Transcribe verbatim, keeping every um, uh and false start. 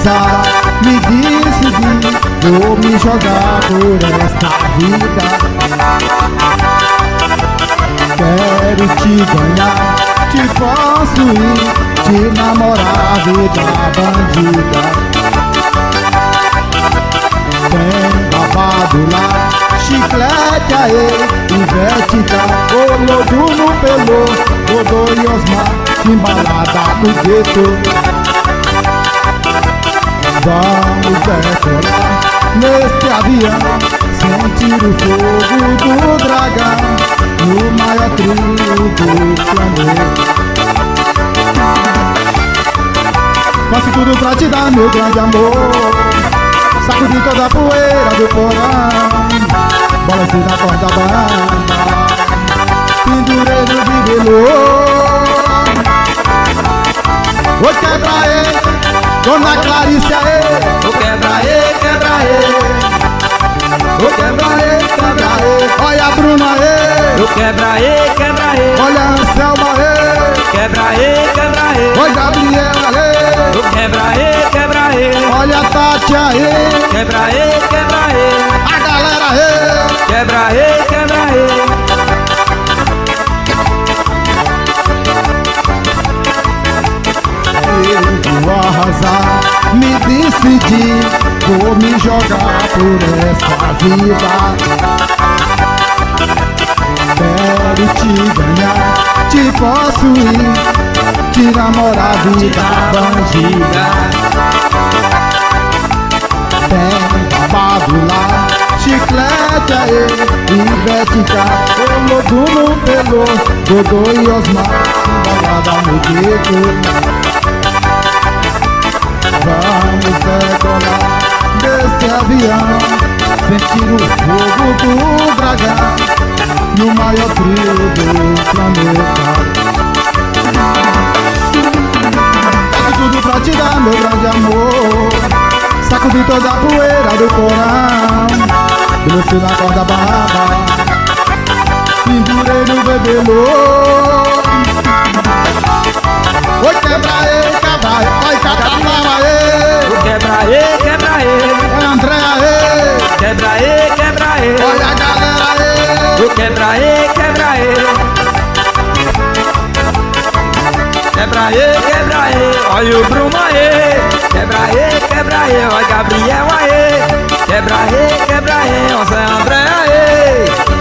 arrasar. Me decidi, vou me jogar por esta vida. Quero te ganhar, te possuir, te namorar, vida bandida. Tem babado lá, chiclete aê, Ivética, Olodu no Pelô, Dodô e Osmar, Timbalada no gueto. Vamos decolar neste avião, sentir o fogo do dragão, no maior trio do planeta. Faço tudo pra te dar meu grande amor, sacudir toda a poeira do porão, balancei na corda bamba, pendurei no bibelô. Oi, quebra aí, Dona Clarice aê, Ô quebra aê, quebra aê, ô quebra aí, quebra aí. Olha a Bruna aê, ô quebra aê, quebra aê, olha a Anselma aê, quebra aê, quebra aê, olha a Gabriela aê, ô quebra aê, quebra aê, olha a Tati aê, quebra aê, quebra aê, a galera aê. quebra aê, quebra aê. Eu vou arrasar, me decidi, vou me jogar por essa vida. Quero te ganhar, te possuir, te namorar, vida bandida. Tem babado lá, chiclete aê, Ivética, Olodu no Pelô, Dodô e Osmar, balada no gueto. Vamos decolar desse avião, sentir o fogo do dragão, no maior trio do planeta. Faço tudo pra te dar meu grande amor, sacudir toda a poeira do porão, balancei na corda bamba, pendurei no bebelô. Oi, quebra aí, quebra aí, vai Catarina aí, Ô quebra aê, quebra aê, olha a André aí, quebra aê, quebra aê, olha a galera aí. ô quebra aê, quebra aê, quebra aê, quebra aê, olha o Bruno aê, quebra aê, quebra aê, olha Gabriel aê, quebra aê, quebra aê, olha André aê.